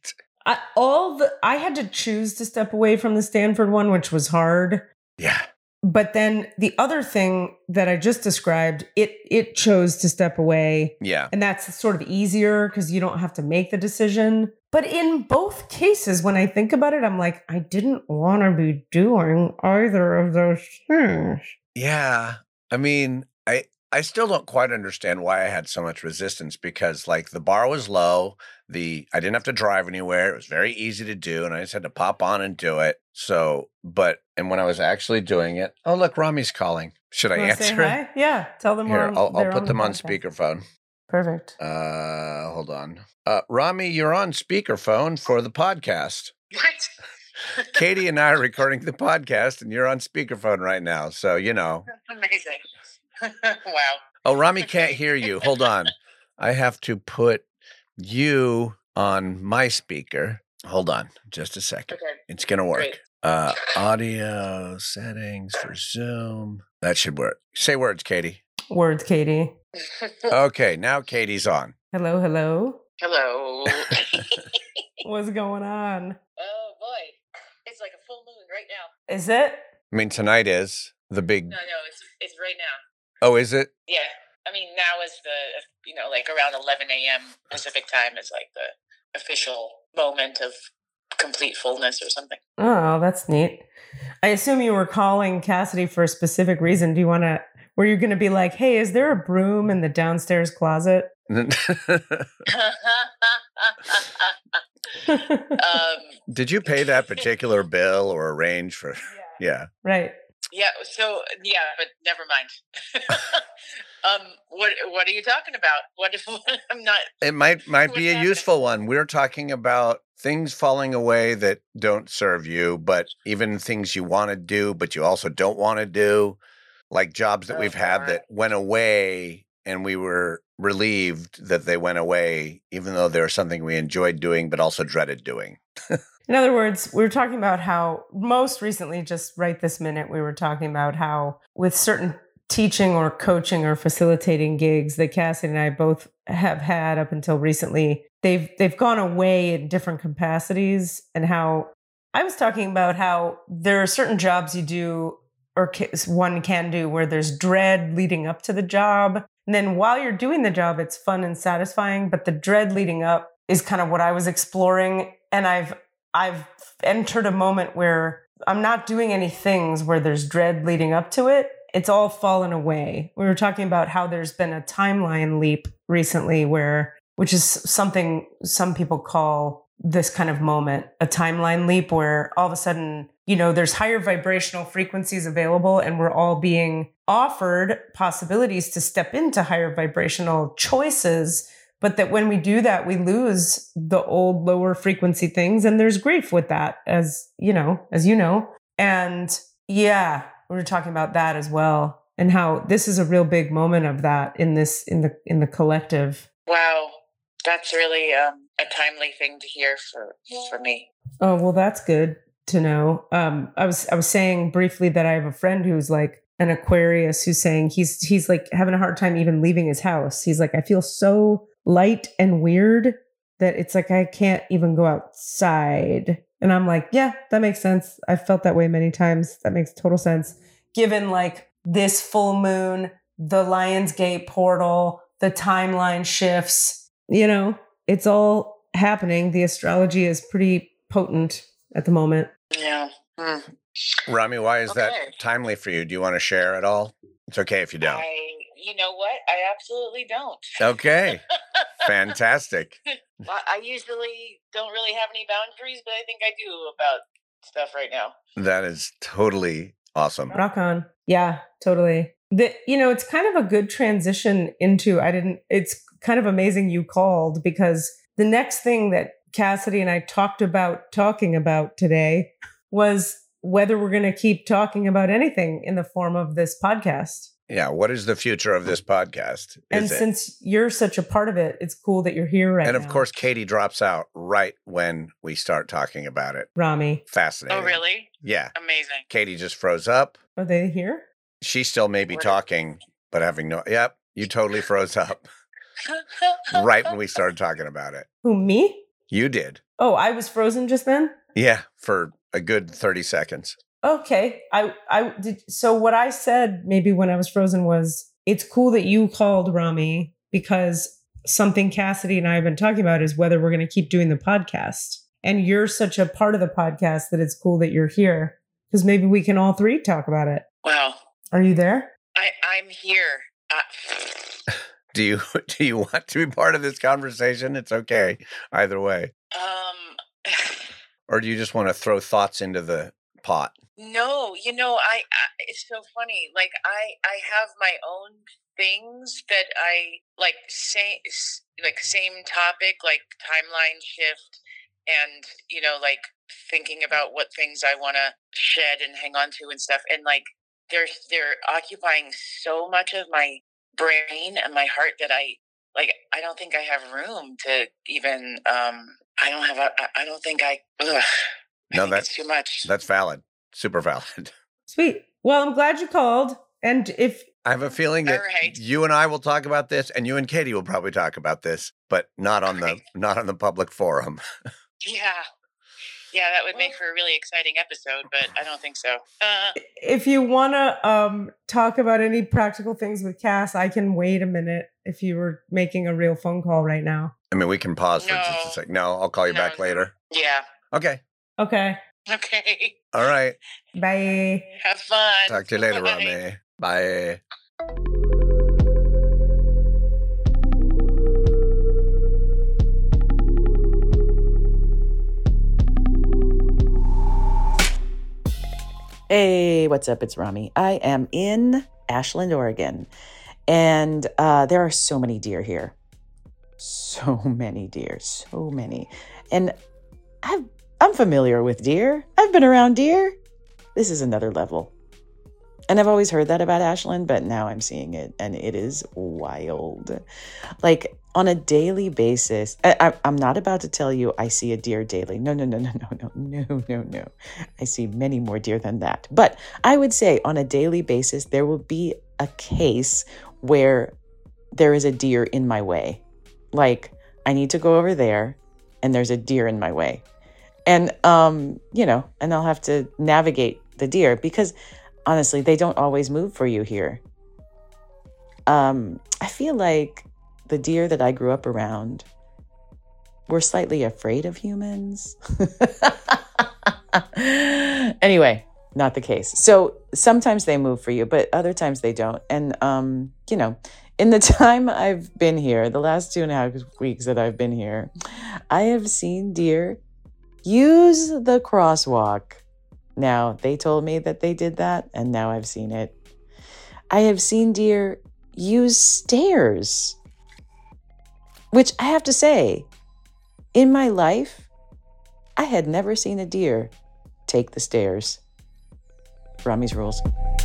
I, all the I had to choose to step away from the Stanford one, which was hard.
Yeah.
But then the other thing that I just described, it it chose to step away.
Yeah.
And that's sort of easier because you don't have to make the decision. But in both cases, when I think about it, I'm like, I didn't want to be doing either of those things.
Yeah. I mean, I I still don't quite understand why I had so much resistance because like the bar was low, the I didn't have to drive anywhere. It was very easy to do and I just had to pop on and do it. So, but and when I was actually doing it, oh look, Rami's calling. Should I
Wanna
answer
say
it?
hi? Yeah, tell them
Here,
we're on-
I'll, I'll
they're
put
the
them on
podcast.
speakerphone.
Perfect.
Uh, hold on. Uh, Rami, you're on speakerphone for the podcast.
What?
Katie and I are recording the podcast, and you're on speakerphone right now. So you know.
Amazing. Wow.
Oh, Rami can't hear you. Hold on. I have to put you on my speaker. Hold on, just a second.
Okay.
It's gonna work.
Great.
Uh, audio settings for Zoom. That should work. Say words, Katie.
Words, Katie.
Okay, now Katie's on.
Hello, hello.
Hello.
What's going on?
Oh boy, it's like a full moon right now.
Is it?
I mean, tonight is the big.
No, no, it's it's right now.
Oh, is it?
Yeah, I mean now is the you know like around eleven a.m. Pacific time is like the official moment of complete fullness or something.
Oh, that's neat. I assume you were calling Cassidy for a specific reason. Do you want to? Were you going to be like, "Hey, is there a broom in the downstairs closet?"
um,
Did you pay that particular bill or arrange for? Yeah.
Right.
yeah. So yeah, but never mind. um, what what are you talking about? What if I'm not?
It might might
What's
be a
happening?
useful one. We're talking about things falling away that don't serve you, but even things you want to do, but you also don't want to do, like jobs that
Oh,
we've had
God.
that went away and we were relieved that they went away, even though they were something we enjoyed doing, but also dreaded doing.
In other words, we were talking about how most recently, just right this minute, we were talking about how with certain teaching or coaching or facilitating gigs that Cassidy and I both have had up until recently, they've they've gone away in different capacities, and how I was talking about how there are certain jobs you do or ca- one can do where there's dread leading up to the job. And then while you're doing the job, it's fun and satisfying, but the dread leading up is kind of what I was exploring. And I've I've entered a moment where I'm not doing any things where there's dread leading up to it. It's all fallen away. We were talking about how there's been a timeline leap recently where, which is something some people call this kind of moment, a timeline leap where all of a sudden, you know, there's higher vibrational frequencies available and we're all being offered possibilities to step into higher vibrational choices. But that when we do that, we lose the old lower frequency things. And there's grief with that, as you know, as you know. And yeah, we were talking about that as well. And how this is a real big moment of that in this, in the, in the collective.
Wow, that's really um, a timely thing to hear for for me.
Oh, well, that's good to know. Um, I was, I was saying briefly that I have a friend who's like an Aquarius who's saying he's, he's like having a hard time even leaving his house. He's like, I feel so light and weird that it's like I can't even go outside. And I'm like, yeah, that makes sense. I've felt that way many times. That makes total sense. Given like this full moon, the Lionsgate portal, the timeline shifts, you know, it's all happening. The astrology is pretty potent at the moment.
Yeah. Hmm.
Rami, why is that
Okay.
timely for you? Do you want to share at all? It's okay if you don't.
I, you know what? I absolutely don't.
Okay. Fantastic.
I I usually don't really have any boundaries, but I think I do about stuff right now.
That is totally awesome.
Rock on. Yeah, totally. The, you know, it's kind of a good transition into, I didn't, it's kind of amazing you called because the next thing that Cassidy and I talked about talking about today was whether we're going to keep talking about anything in the form of this podcast.
Yeah. What is the future of this podcast? Is
And
it?
since you're such a part of it, it's cool that you're here right
And
now.
of course, Katie drops out right when we start talking about it.
Rami,
Fascinating.
Oh, really?
Yeah.
Amazing.
Katie just froze up.
are they here?
She still may be
What?
talking, but having no. Yep. You totally froze up right when we started talking about it.
Who, me?
You did.
Oh, I was frozen just then?
Yeah, for a good thirty seconds.
Okay. I I did so what I said maybe when I was frozen was it's cool that you called, Rami, because something Cassidy and I have been talking about is whether we're going to keep doing the podcast. And you're such a part of the podcast that it's cool that you're here because maybe we can all three talk about it.
Wow.
Are you there?
I, I'm here. Uh,
Do you do you want to be part of this conversation? It's okay. Either way.
um,
Or do you just want to throw thoughts into the pot?
no, you know, I, I, it's so funny. Like I, I have my own things that I like, say, like same topic, like timeline shift and, you know, like thinking about what things I want to shed and hang on to and stuff. And like, they're, they're occupying so much of my brain and my heart that I, like, I don't think I have room to even, um, I don't have, a, I don't think I, ugh, I
No,
think
that's
it's too much.
That's valid. Super valid.
Sweet. Well, I'm glad you called. And if
I have a feeling that
All right.
you and I will talk about this, and you and Katie will probably talk about this, but not on
Great.
the not on the public forum.
Yeah. Yeah, that would make for a really exciting episode, but I don't think so. Uh,
if you want to um, talk about any practical things with Cass, I can wait a minute if you were making a real phone call right now.
I mean, we can pause for just a
No.
sec. No, I'll call you
No,
back
no.
later.
yeah.
Okay.
Okay.
Okay.
All right.
Bye.
Have fun.
Talk to you later,
Bye.
Rami. Bye.
Hey, what's up? It's Rami. I am in Ashland, Oregon, and uh, there are so many deer here. So many deer, so many. And I've, I'm familiar with deer. I've been around deer. This is another level. And I've always heard that about Ashland, but now I'm seeing it, and it is wild. Like, on a daily basis, I, I, I'm not about to tell you I see a deer daily. No, no, no, no, no, no, no, no, no. I see many more deer than that. But I would say on a daily basis, there will be a case where there is a deer in my way. Like, I need to go over there, and there's a deer in my way. And, um, you know, and I'll have to navigate the deer because, honestly, they don't always move for you here. Um, I feel like the deer that I grew up around were slightly afraid of humans. Anyway, not the case. So sometimes they move for you, but other times they don't. And, um, you know, in the time I've been here, the last two and a half weeks that I've been here, I have seen deer use the crosswalk. Now, they told me that they did that, and now I've seen it. I have seen deer use stairs, which I have to say, in my life, I had never seen a deer take the stairs. Rami's rules.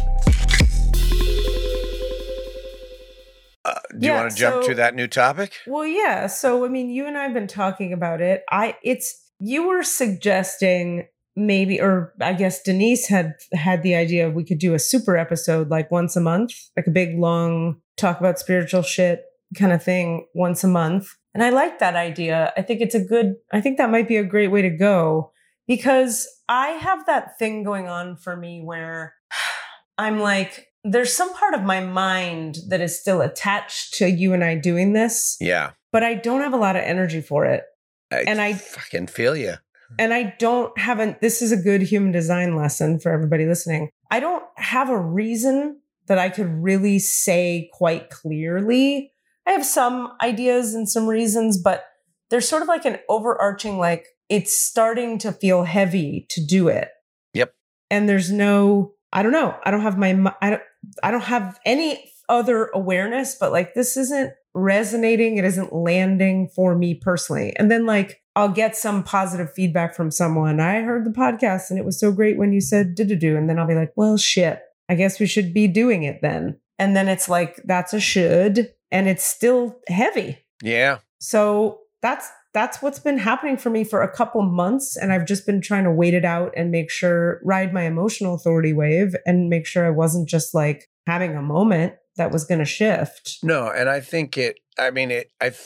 Uh, do you
Yeah,
want to jump
so-
to that new topic?
Well, yeah. So, I mean, you and I have been talking about it. I, it's, you were suggesting maybe, or I guess Denise had had the idea we could do a super episode like once a month, like a big, long talk about spiritual shit kind of thing once a month. And I like that idea. I think it's a good, I think that might be a great way to go because I have that thing going on for me where I'm like, there's some part of my mind that is still attached to you and I doing this,
Yeah.
but I don't have a lot of energy for it.
I
And I-
fucking feel you.
And I don't have a, this is a good human design lesson for everybody listening. I don't have a reason that I could really say quite clearly. I have some ideas and some reasons, but there's sort of like an overarching, like it's starting to feel heavy to do it.
Yep.
And there's no, I don't know. I don't have my, mi- I don't, I don't have any other awareness, but like this isn't resonating. It isn't landing for me personally. And then like, I'll get some positive feedback from someone. I heard the podcast and it was so great when you said do-do-do. And then I'll be like, well, shit, I guess we should be doing it then. And then it's like, that's a should. And it's still heavy.
Yeah.
So that's, that's what's been happening for me for a couple months. And I've just been trying to wait it out and make sure, ride my emotional authority wave and make sure I wasn't just like having a moment that was going to shift.
No, and I think it, I mean, it, I felt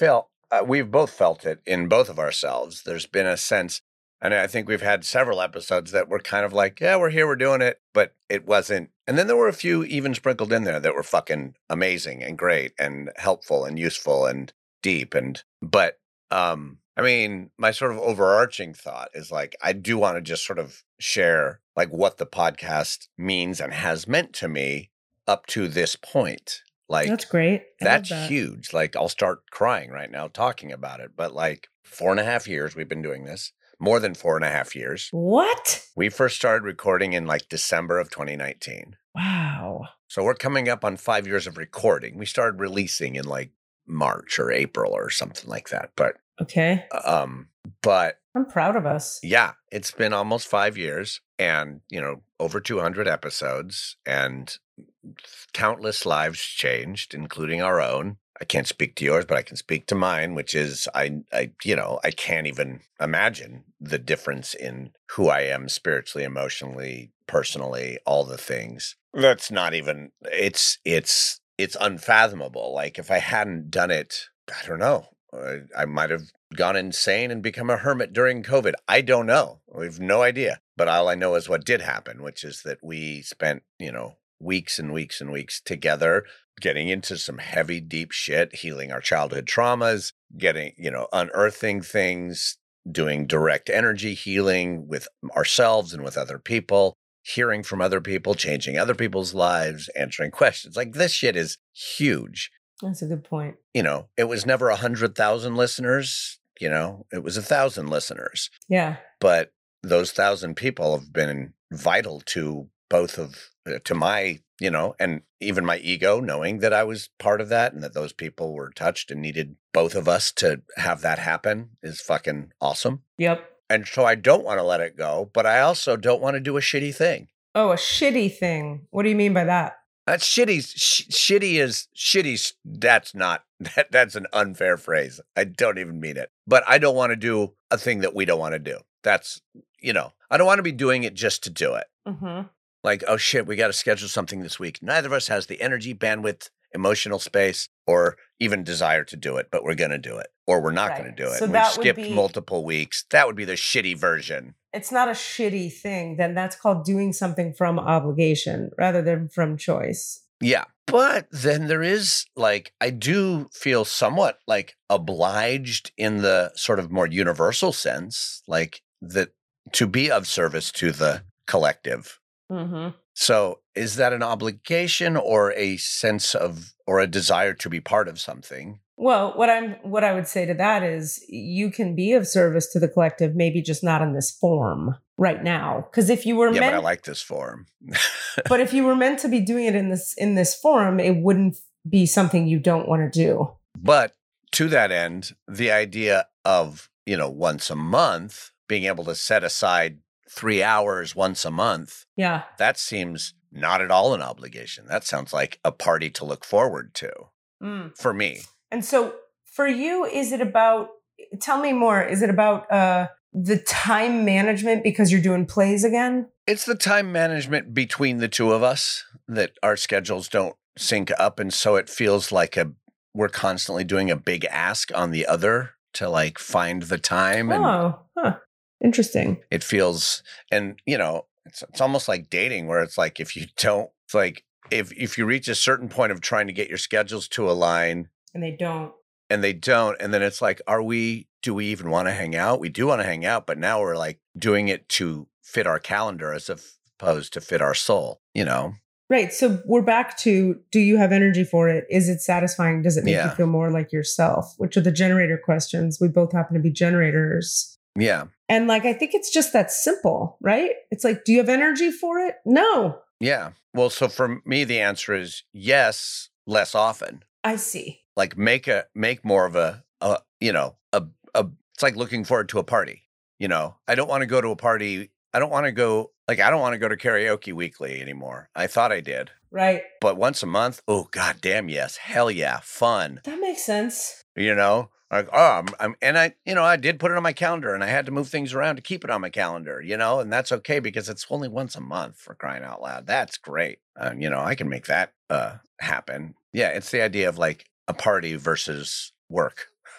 uh, we've both felt it in both of ourselves. There's been a sense, and I think we've had several episodes that were kind of like, yeah, we're here, we're doing it, but it wasn't. And then there were a few even sprinkled in there that were fucking amazing and great and helpful and useful and deep. And, but, um, I mean, my sort of overarching thought is like, I do want to just sort of share like what the podcast means and has meant to me up to this point. Like,
That's great. I love
that's
that.
huge. Like, I'll start crying right now talking about it. But like four and a half years we've been doing this, more than four and a half years.
What?
We first started recording in like December of twenty nineteen.
Wow.
So we're coming up on five years of recording. We started releasing in like March or April or something like that. But,
Okay.
um, but
I'm proud of us.
yeah, it's been almost five years and, you know, over two hundred episodes and countless lives changed, including our own. I can't speak to yours, but I can speak to mine, which is I, I, you know, I can't even imagine the difference in who I am spiritually, emotionally, personally, all the things. That's not even, it's, it's, it's unfathomable. Like if I hadn't done it, I don't know, I, I might have gone insane and become a hermit during COVID. I don't know. We have no idea. But all I know is what did happen, which is that we spent, you know, weeks and weeks and weeks together, getting into some heavy, deep shit, healing our childhood traumas, getting, you know, unearthing things, doing direct energy healing with ourselves and with other people, hearing from other people, changing other people's lives, answering questions. Like this shit is huge.
That's a good point.
You know, it was never a hundred thousand listeners, you know, it was a thousand listeners,
Yeah.
but those thousand people have been vital to both of, uh, to my, you know, and even my ego, knowing that I was part of that and that those people were touched and needed both of us to have that happen is fucking awesome.
Yep.
And so I don't want to let it go, but I also don't want to do a shitty thing.
Oh, a shitty thing. What do you mean by that?
That's shitty. Sh- shitty is shitty. That's not, that, that's an unfair phrase. I don't even mean it, but I don't want to do a thing that we don't want to do. That's, you know, I don't want to be doing it just to do it.
Mm-hmm.
Like, oh shit, we got to schedule something this week. Neither of us has the energy, bandwidth, emotional space, or even desire to do it, but we're going to do it, or we're not
Right.
going to do it.
So
And
that
we've
would
skipped
be-
multiple weeks. That would be the shitty version.
It's not a shitty thing. Then that's called doing something from obligation rather than from choice.
Yeah. But then there is like, I do feel somewhat like obliged in the sort of more universal sense, like that to be of service to the collective.
Mm-hmm.
So is that an obligation or a sense of, or a desire to be part of something?
Well, what I'm what I would say to that is you can be of service to the collective, maybe just not in this form right now. Because if you were
Yeah,
meant,
but I like this form.
but if you were meant to be doing it in this in this forum, it wouldn't be something you don't want to do.
But to that end, the idea of, you know, once a month, being able to set aside three hours once a month,
Yeah.
that seems not at all an obligation. That sounds like a party to look forward to
Mm.
for me.
And so for you, is it about, tell me more, is it about uh, the time management because you're doing plays again?
It's the time management between the two of us that our schedules don't sync up. And so it feels like a, we're constantly doing a big ask on the other to like find the time. And
Oh, huh. Interesting.
it feels, and you know, it's, it's almost like dating where it's like, if you don't, it's like, if, if you reach a certain point of trying to get your schedules to align
And they don't.
and they don't, and then it's like, are we, do we even want to hang out? We do want to hang out, but now we're like doing it to fit our calendar as opposed to fit our soul, you know?
Right. So we're back to, do you have energy for it? Is it satisfying? Does it make
Yeah.
you feel more like yourself? Which are the generator questions. We both happen to be generators.
Yeah.
And like, I think it's just that simple, right? It's like, do you have energy for it? No.
Yeah. Well, so for me, the answer is yes, less often.
I see.
Like make a, make more of a, a you know, a, a, it's like looking forward to a party. You know, I don't want to go to a party. I don't want to go, like, I don't want to go to karaoke weekly anymore. I thought I did,
Right.
but once a month, oh, God damn, yes. Hell yeah. Fun.
That makes sense.
You know, like, oh, I'm, I'm, and I, you know, I did put it on my calendar and I had to move things around to keep it on my calendar, you know, and that's okay because it's only once a month, for crying out loud. That's great. Um, you know, I can make that uh, happen. Yeah. It's the idea of like a party versus work.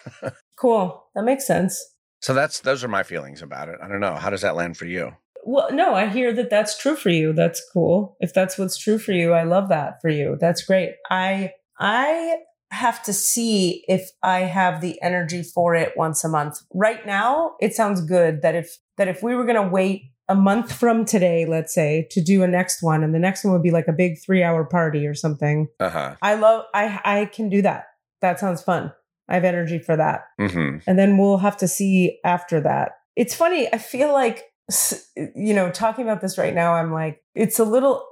Cool. That makes sense.
So that's those are my feelings about it. I don't know. How does that land for you?
Well, no, I hear that that's true for you. That's cool. If that's what's true for you, I love that for you. That's great. I I have to see if I have the energy for it once a month. Right now, it sounds good that if that if we were going to wait a month from today, let's say, to do a next one, and the next one would be like a big three-hour party or something.
Uh-huh.
I love I I can do that. That sounds fun. I have energy for that.
Mm-hmm.
And then we'll have to see after that. It's funny. I feel like, you know, talking about this right now, I'm like, it's a little,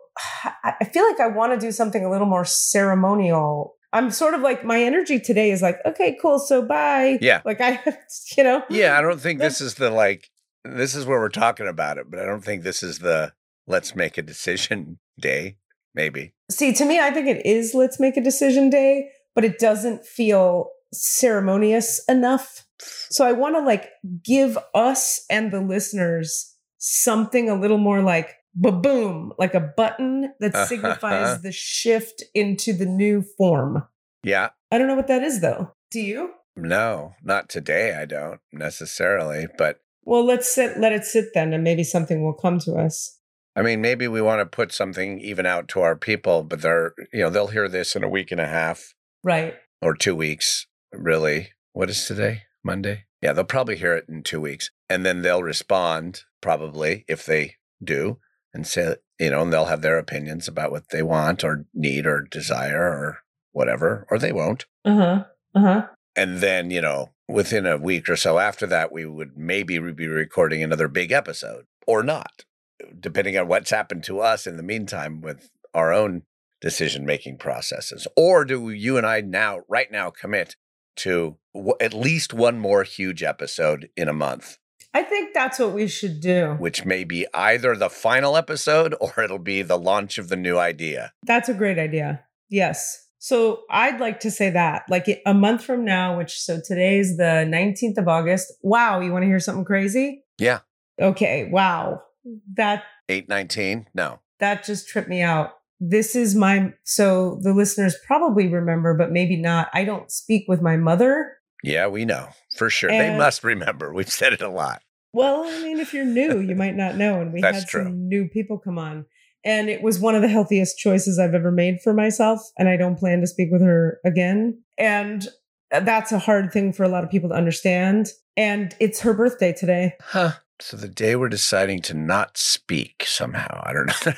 I feel like I want to do something a little more ceremonial. I'm sort of like, my energy today is like, okay, cool. So bye.
Yeah.
Like I, you know.
Yeah. I don't think this is the like, this is where we're talking about it, but I don't think this is the let's make a decision day. Maybe.
See, to me, I think it is let's make a decision day, but it doesn't feel ceremonious enough. So I want to like give us and the listeners something a little more like ba-boom, like a button that
Uh-huh.
signifies the shift into the new form.
Yeah.
I don't know what that is though. Do you?
No, not today. I don't necessarily, but
Well, let's sit, let it sit then, and maybe something will come to us.
I mean, maybe we want to put something even out to our people, but they're, you know, they'll hear this in a week and a half
Right.
or two weeks, really. What is today? Monday? Yeah, they'll probably hear it in two weeks. And then they'll respond, probably, if they do, and say, you know, and they'll have their opinions about what they want or need or desire or whatever, or they won't.
Uh-huh. Uh-huh.
And then, you know, within a week or so after that, we would maybe be recording another big episode or not, depending on what's happened to us in the meantime with our own decision-making processes. Or do you and I now, right now, commit to w- at least one more huge episode in a month,
I think that's what we should do.
which may be either the final episode or it'll be the launch of the new idea.
That's a great idea. Yes. So I'd like to say that like a month from now, which so today's the nineteenth of August. Wow. You want to hear something crazy?
Yeah.
Okay. Wow. That,
eight nineteen? No.
that just tripped me out. This is my, so the listeners probably remember, but maybe not. I don't speak with my mother.
Yeah, we know. For sure. they
And-
must remember. We've said it a lot.
Well, I mean, if you're new, you might not know. And we
That's
had
true.
some new people come on. And it was one of the healthiest choices I've ever made for myself. And I don't plan to speak with her again. And that's a hard thing for a lot of people to understand. And it's her birthday today.
Huh. So the day we're deciding to not speak somehow. I don't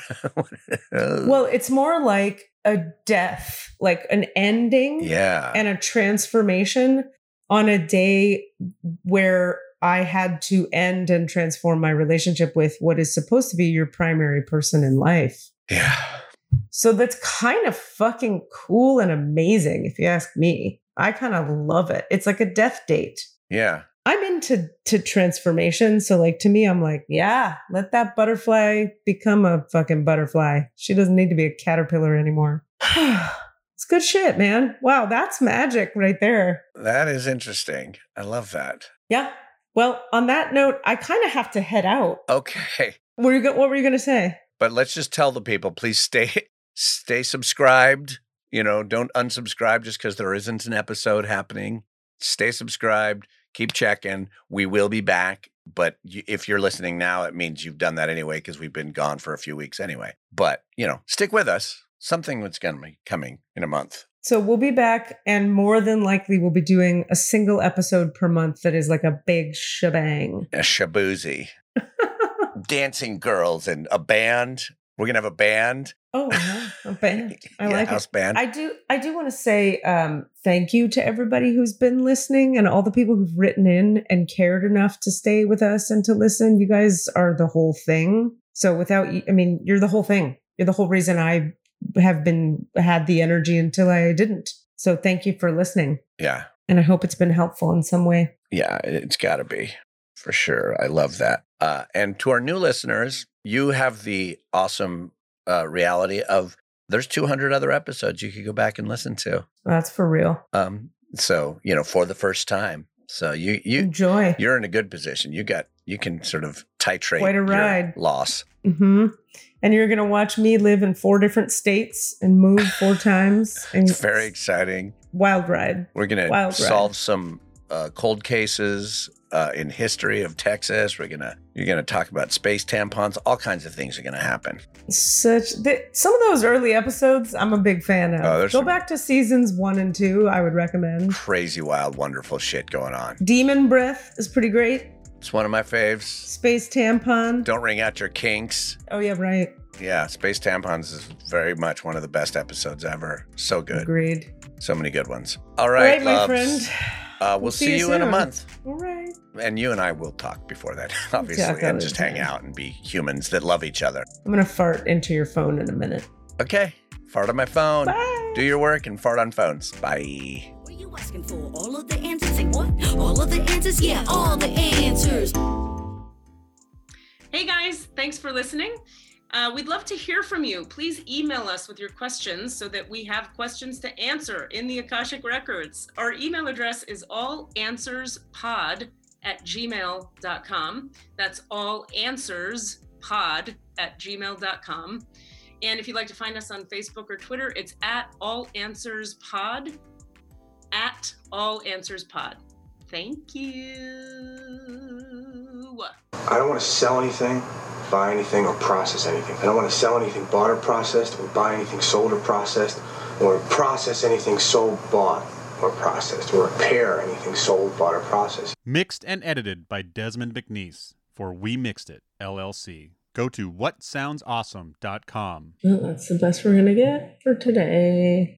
know.
Well, it's more like a death, like an ending
yeah.
and a transformation on a day where I had to end and transform my relationship with what is supposed to be your primary person in life.
Yeah.
So that's kind of fucking cool and amazing, if you ask me. I kind of love it. It's like a death date.
Yeah.
I'm into to transformation. So like to me, I'm like, yeah, let that butterfly become a fucking butterfly. She doesn't need to be a caterpillar anymore. It's good shit, man. Wow, that's magic right there.
That is interesting. I love that.
Yeah. Well, on that note, I kind of have to head out.
Okay.
Were you go- what were you going to say?
But let's just tell the people, please stay stay subscribed. You know, don't unsubscribe just because there isn't an episode happening. Stay subscribed. Keep checking. We will be back. But you, if you're listening now, it means you've done that anyway because we've been gone for a few weeks anyway. But, you know, stick with us. Something that's going to be coming in a month.
So we'll be back, and more than likely we'll be doing a single episode per month that is like a big shebang.
A shaboozy. Dancing girls and a band. We're going to have a band.
Oh, yeah, a band. I
Yeah,
like
house
it.
band.
I do. I do want to say um, thank you to everybody who's been listening and all the people who've written in and cared enough to stay with us and to listen. You guys are the whole thing. So without you, I mean, you're the whole thing. You're the whole reason I have been had the energy until I didn't. So thank you for listening.
Yeah.
And I hope it's been helpful in some way.
Yeah, it's got to be for sure. I love that. Uh, and to our new listeners, you have the awesome uh, reality of there's two hundred other episodes you could go back and listen to.
That's for real.
Um, so, you know, for the first time. So you, you,
Enjoy.
you're in a good position. You got, you can sort of titrate
Quite a
your
ride.
loss.
Mm-hmm. And you're going to watch me live in four different states and move four times. And
It's very exciting.
wild ride.
We're going
Wild
to
ride.
solve some uh, cold cases uh, in history of Texas. We're gonna you're gonna talk about space tampons. All kinds of things are gonna happen.
Such th- some of those early episodes, I'm a big fan of.
Oh,
Go
some-
back to seasons one and two. I would recommend.
Crazy, wild, wonderful shit going on.
Demon Breath is pretty great.
It's one of my faves.
Space Tampon.
Don't wring out your kinks.
Oh yeah, right.
Yeah, Space Tampons is very much one of the best episodes ever. So good.
Agreed.
So many good ones. All
All
right,
right, my
loves.
friend.
Uh, we'll,
We'll
see,
see you
you in a
soon.
month.
All right.
And you and I will talk before that, obviously,
Talk all
and
the
just hang
time.
out and be humans that love each other.
I'm gonna fart into your phone in a minute.
Okay, fart on my phone.
Bye.
Do your work and fart on phones. Bye.
What are you asking for? All of the answers? Say what? All of the answers? Yeah, all the answers.
Hey guys, thanks for listening. Uh, we'd love to hear from you. Please email us with your questions so that we have questions to answer in the Akashic Records. Our email address is allanswerspod at gmail dot com. That's allanswerspod at gmail dot com. And if you'd like to find us on Facebook or Twitter, it's at allanswerspod, at allanswerspod. Thank you.
I don't want to sell anything, buy anything, or process anything. I don't want to sell anything bought or processed, or buy anything sold or processed, or process anything sold, bought, or processed, or repair anything sold, bought, or processed.
Mixed and edited by Desmond McNeese for We Mixed It, L L C. Go to what sounds awesome dot com.
Well, that's the best we're gonna get for today.